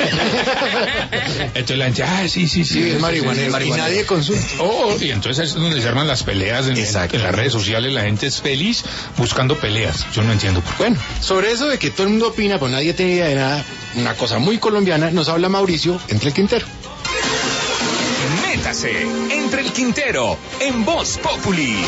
Entonces la gente, sí, es marihuana. Y nadie consulta. Y entonces es donde se arman las peleas en las redes sociales. La gente es feliz buscando peleas. Yo no entiendo por qué. Bueno, sobre eso de que todo el mundo opina, pues nadie tiene idea de nada, una cosa muy colombiana, nos habla Mauricio Entre el Quintero. Métase Entre el Quintero en Voz Populi.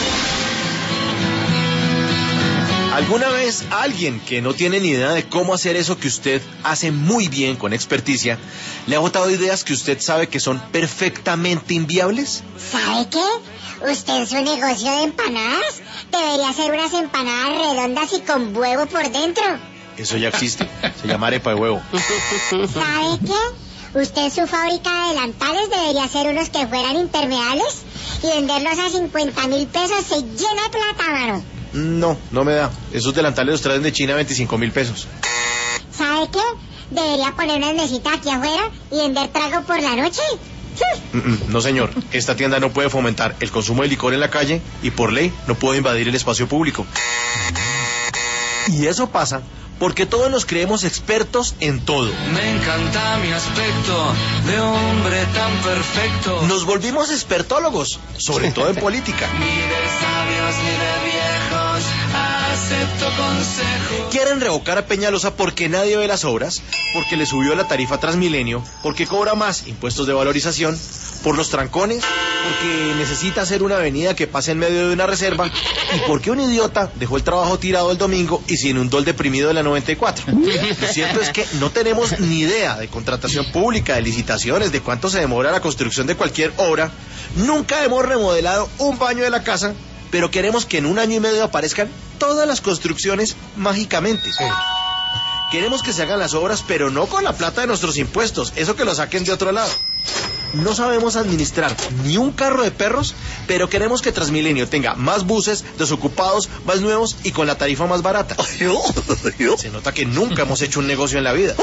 ¿Alguna vez alguien que no tiene ni idea de cómo hacer eso que usted hace muy bien con experticia, le ha botado ideas que usted sabe que son perfectamente inviables? ¿Sabe qué? Usted en su negocio de empanadas debería hacer unas empanadas redondas y con huevo por dentro. Eso ya existe, se llama arepa de huevo. ¿Sabe qué? Usted en su fábrica de delantales debería hacer unos que fueran impermeables y venderlos a 50.000 pesos, se llena de plata, mano. No me da. Esos delantales los traen de China a 25.000 pesos. ¿Sabe qué? Debería poner una mesita aquí afuera y vender trago por la noche. No, señor. Esta tienda no puede fomentar el consumo de licor en la calle y por ley no puede invadir el espacio público. Y eso pasa porque todos nos creemos expertos en todo. Me encanta mi aspecto de hombre tan perfecto. Nos volvimos expertólogos, sobre todo en política. Ni de sabios ni de viejos acepto consejo. Quieren revocar a Peñalosa porque nadie ve las obras, porque le subió la tarifa Transmilenio, porque cobra más impuestos de valorización, por los trancones, porque necesita hacer una avenida que pase en medio de una reserva y porque un idiota dejó el trabajo tirado el domingo y se inundó el deprimido de la 94. Lo cierto es que no tenemos ni idea de contratación pública, de licitaciones, de cuánto se demora la construcción de cualquier obra. Nunca hemos remodelado un baño de la casa, pero queremos que en 1 año y medio aparezcan todas las construcciones mágicamente. Sí. Queremos que se hagan las obras, pero no con la plata de nuestros impuestos, eso que lo saquen de otro lado. No sabemos administrar ni un carro de perros, pero queremos que Transmilenio tenga más buses, desocupados, más nuevos y con la tarifa más barata. Se nota que nunca hemos hecho un negocio en la vida.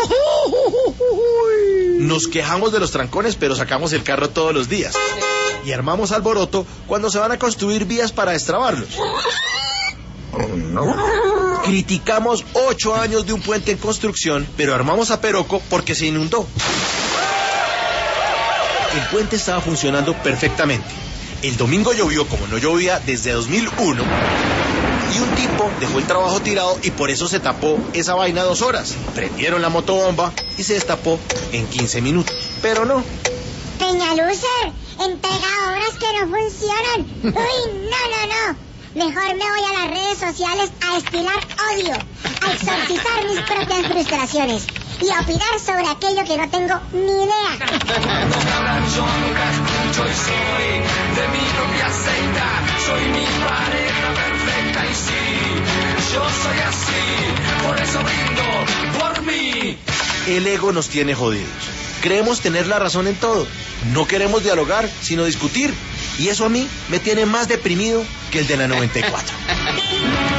Nos quejamos de los trancones, pero sacamos el carro todos los días. Y armamos alboroto cuando se van a construir vías para destrabarlos. Criticamos 8 años de un puente en construcción, pero armamos a Peroco porque se inundó. El puente estaba funcionando perfectamente. El domingo llovió como no llovía desde 2001 y un tipo dejó el trabajo tirado y por eso se tapó esa vaina 2 horas. Prendieron la motobomba y se destapó en 15 minutos. Pero no. Peñalucer, entrega obras que no funcionan. Uy, no. Mejor me voy a las redes sociales a destilar odio, a exorcizar mis propias frustraciones y a opinar sobre aquello que no tengo ni idea. Yo nunca escucho y soy de mi propia secta. Soy mi pareja perfecta y sí, yo soy así, por eso brindo por mí. El ego nos tiene jodidos. Creemos tener la razón en todo. No queremos dialogar, sino discutir. Y eso a mí me tiene más deprimido que el de la 94.